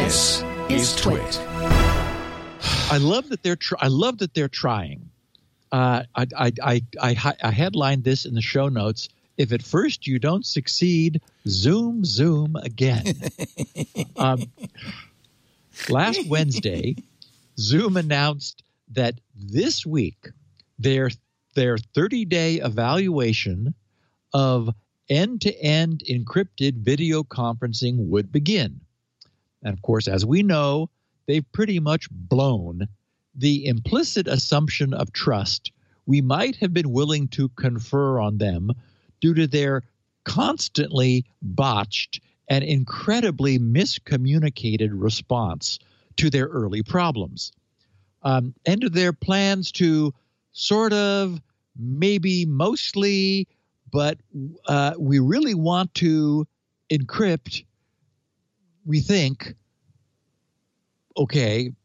This is Twit. I love that they're trying. I headlined this in the show notes. If at first you don't succeed, zoom again. Last Wednesday, Zoom announced that this week their 30-day evaluation of end-to-end encrypted video conferencing would begin. And of course, as we know, they've pretty much blown the implicit assumption of trust we might have been willing to confer on them due to their constantly botched and incredibly miscommunicated response to their early problems. And to their plans to sort of, maybe mostly, but we really want to encrypt, we think, okay,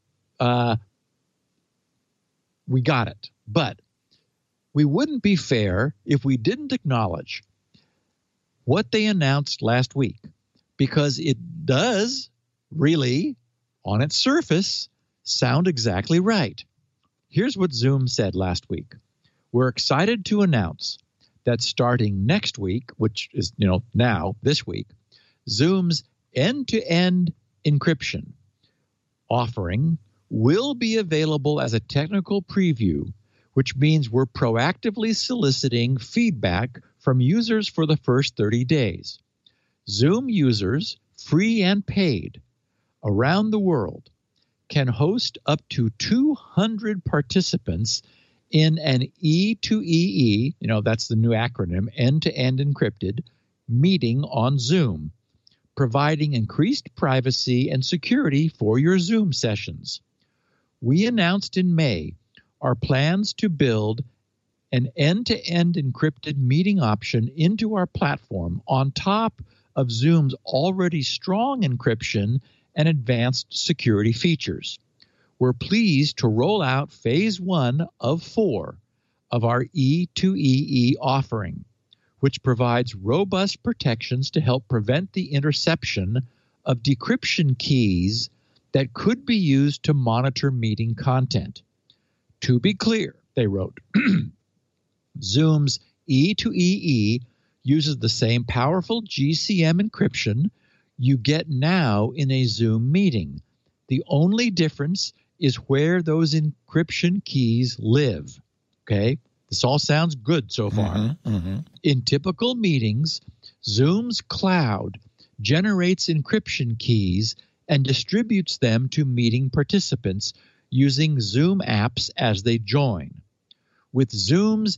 we got it. But we wouldn't be fair if we didn't acknowledge what they announced last week, because it does really, on its surface, sound exactly right. Here's what Zoom said last week. We're excited to announce that starting next week, which is, now, this week, Zoom's end-to-end encryption offering will be available as a technical preview, which means we're proactively soliciting feedback from users for the first 30 days. Zoom users, free and paid, around the world can host up to 200 participants in an E2EE, that's the new acronym, end-to-end encrypted, meeting on Zoom, providing increased privacy and security for your Zoom sessions. We announced in May our plans to build an end-to-end encrypted meeting option into our platform on top of Zoom's already strong encryption and advanced security features. We're pleased to roll out phase 1 of 4 of our E2EE offering, which provides robust protections to help prevent the interception of decryption keys that could be used to monitor meeting content. To be clear, they wrote, Zoom's E2EE uses the same powerful GCM encryption you get now in a Zoom meeting. The only difference is where those encryption keys live. Okay? This all sounds good so far. In typical meetings, Zoom's cloud generates encryption keys and distributes them to meeting participants using Zoom apps as they join. With Zoom's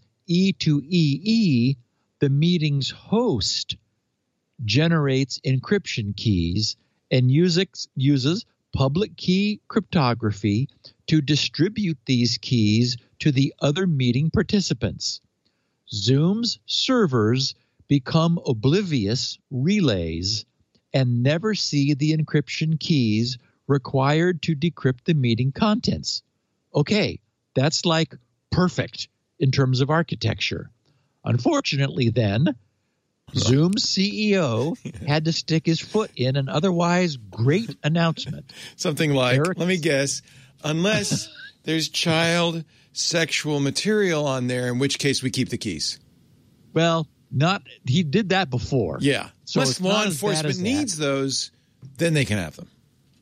E2EE, the meeting's host generates encryption keys and uses public key cryptography to distribute these keys to the other meeting participants. Zoom's servers become oblivious relays and never see the encryption keys required to decrypt the meeting contents. Okay, that's like perfect in terms of architecture. Unfortunately, then, Zoom's CEO had to stick his foot in an otherwise great announcement. Something like, let me guess, unless there's child sexual material on there, in which case we keep the keys. Well, he did that before. Yeah. So unless law enforcement needs those, then they can have them.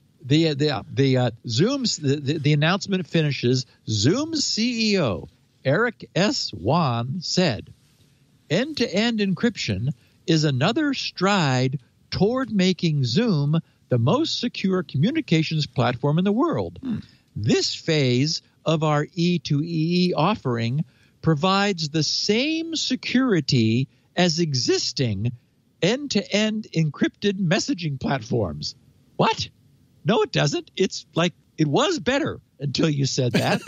The announcement finishes. Zoom's CEO, Eric S. Yuan, said, end-to-end encryption is another stride toward making Zoom the most secure communications platform in the world. This phase of our E2EE offering provides the same security as existing end-to-end encrypted messaging platforms. What? No, it doesn't. It's like it was better until you said that.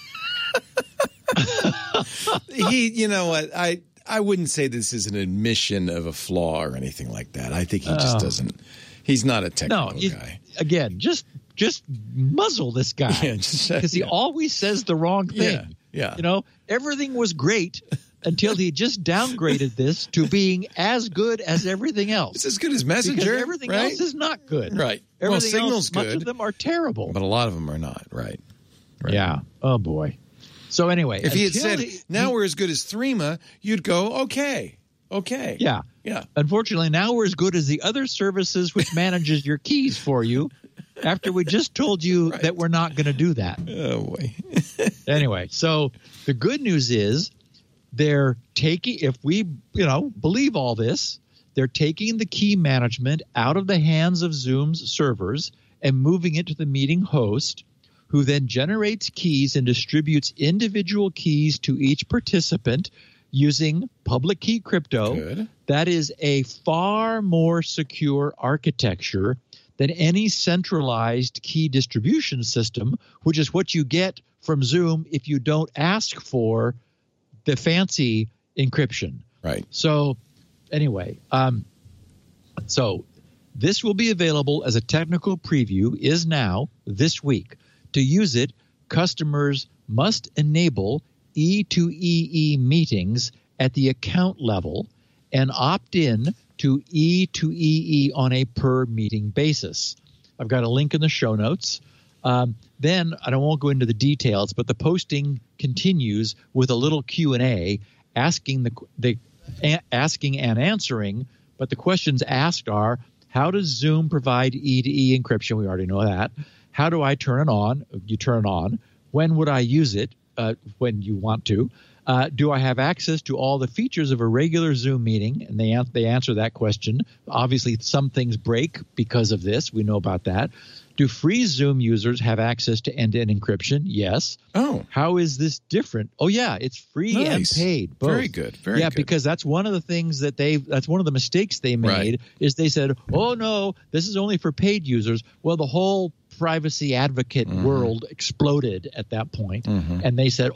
You know what? I wouldn't say this is an admission of a flaw or anything like that. I think he just doesn't. He's not a technical guy. Again, just muzzle this guy because he always says the wrong thing. Yeah. Everything was great until he just downgraded this to being as good as everything else. It's as good as Messenger, because everything right? else is not good. Right. Everything Signal's else, good. much of them are terrible. But a lot of them are not, right? Yeah. Oh, boy. So anyway. If he had said, now we're as good as Threema, you'd go, okay. Yeah. Unfortunately, now we're as good as the other services which manages your keys for you after we just told you that we're not going to do that. Oh, boy. Anyway, so the good news is they're taking, if we, believe all this, they're taking the key management out of the hands of Zoom's servers and moving it to the meeting host, who then generates keys and distributes individual keys to each participant using public key crypto. Good. That is a far more secure architecture than any centralized key distribution system, which is what you get from Zoom if you don't ask for the fancy encryption. Right. So anyway, so this will be available as a technical preview, is now this week. To use it, customers must enable E2EE meetings at the account level and opt in to E2EE on a per meeting basis. I've got a link in the show notes. Then I won't go into the details, but the posting continues with a little Q&A asking and answering. But the questions asked are, how does Zoom provide E2E encryption? We already know that. How do I turn it on? You turn it on. When would I use it? When you want to. Do I have access to all the features of a regular Zoom meeting? And they answer that question. Obviously, some things break because of this. We know about that. Do free Zoom users have access to end-to-end encryption? Yes. Oh. How is this different? Oh, yeah, it's free and paid. Both. Very good. Very good. Because that's one of the things that's one of the mistakes they made is they said, oh, no, this is only for paid users. Well, the whole privacy advocate world exploded at that point. And they said,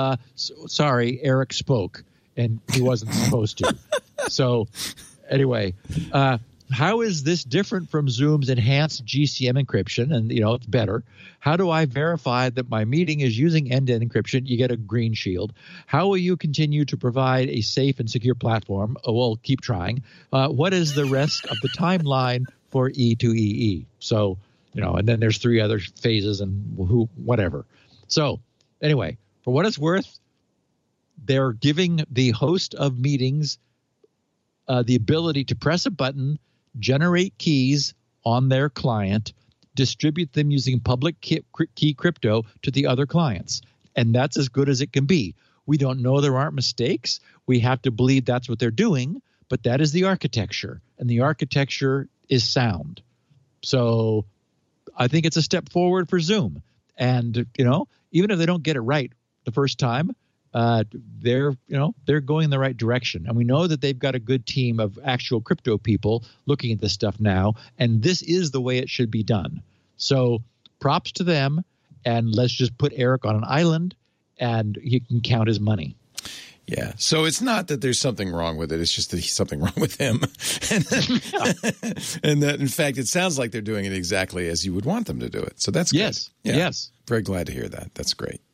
sorry, Eric spoke, and he wasn't supposed to. So anyway, how is this different from Zoom's enhanced GCM encryption? And, it's better. How do I verify that my meeting is using end-to-end encryption? You get a green shield. How will you continue to provide a safe and secure platform? Oh, well, keep trying. What is the rest of the timeline for E2EE? So, and then there's 3 other phases and whatever. So anyway, for what it's worth, they're giving the host of meetings the ability to press a button, generate keys on their client, distribute them using public key crypto to the other clients. And that's as good as it can be. We don't know there aren't mistakes. We have to believe that's what they're doing, but that is the architecture, and the architecture is sound. So I think it's a step forward for Zoom. And, even if they don't get it right the first time, they're going in the right direction. And we know that they've got a good team of actual crypto people looking at this stuff now. And this is the way it should be done. So props to them. And let's just put Eric on an island and he can count his money. Yeah. So it's not that there's something wrong with it. It's just that there's something wrong with him. And that, in fact, it sounds like they're doing it exactly as you would want them to do it. So that's good. Yes. Yeah. Yes. Very glad to hear that. That's great.